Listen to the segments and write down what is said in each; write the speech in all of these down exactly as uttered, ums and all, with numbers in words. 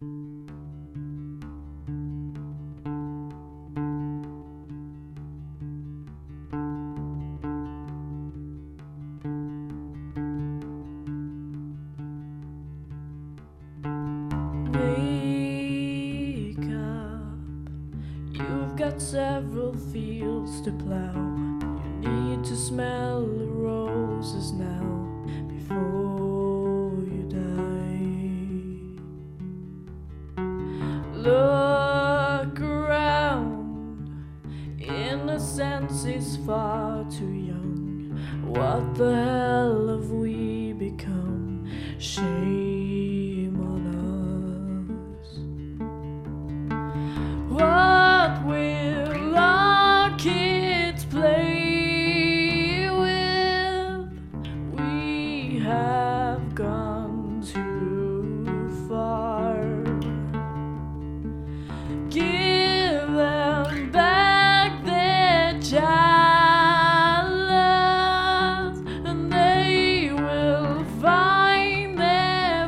Wake up, you've got several fields to plow. You need to smell the roses now before you die. Look around, innocence is far too young. What the hell have we become? Shame on us. What will our kids play with? We have gone too far. Give them back their child, and they will find their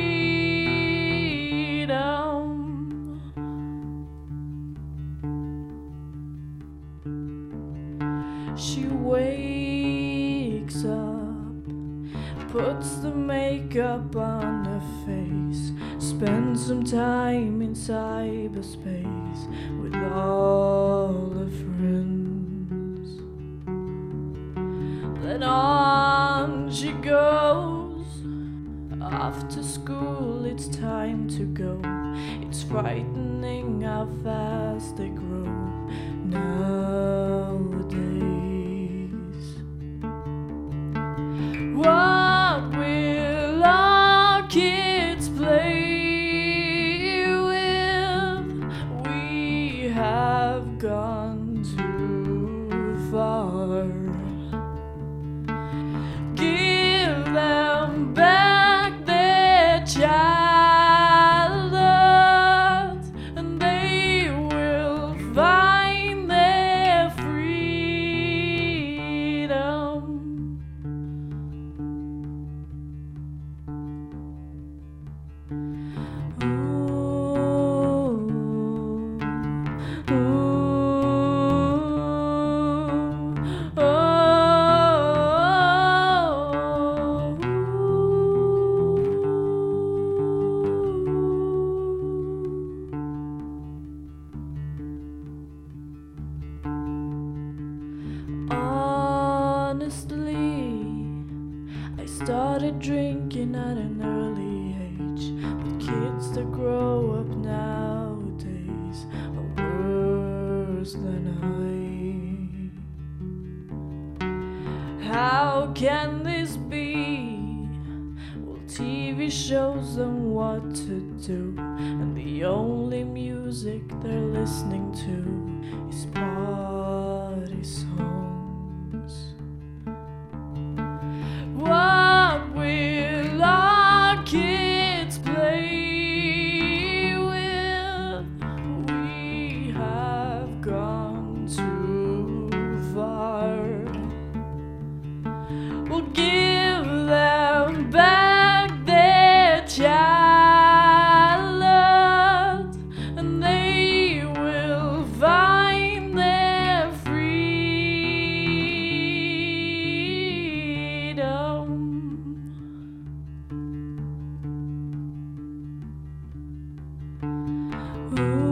freedom. She wakes up, puts the makeup on her face, spends some time in cyberspace with all her friends. Then on she goes, off to school, it's time to go. It's frightening how fast they grow nowadays. What will our kids play with? We have gone too far. Give them back their child, and they will find their freedom. Honestly, I started drinking at an early age, but kids that grow up nowadays are worse than I. How can this be? Well, T V shows them what to do, and the only music they're listening to is party songs. What will our kids play with? We have gone too far. We'll give them back their child, and they will find their freedom. Ooh.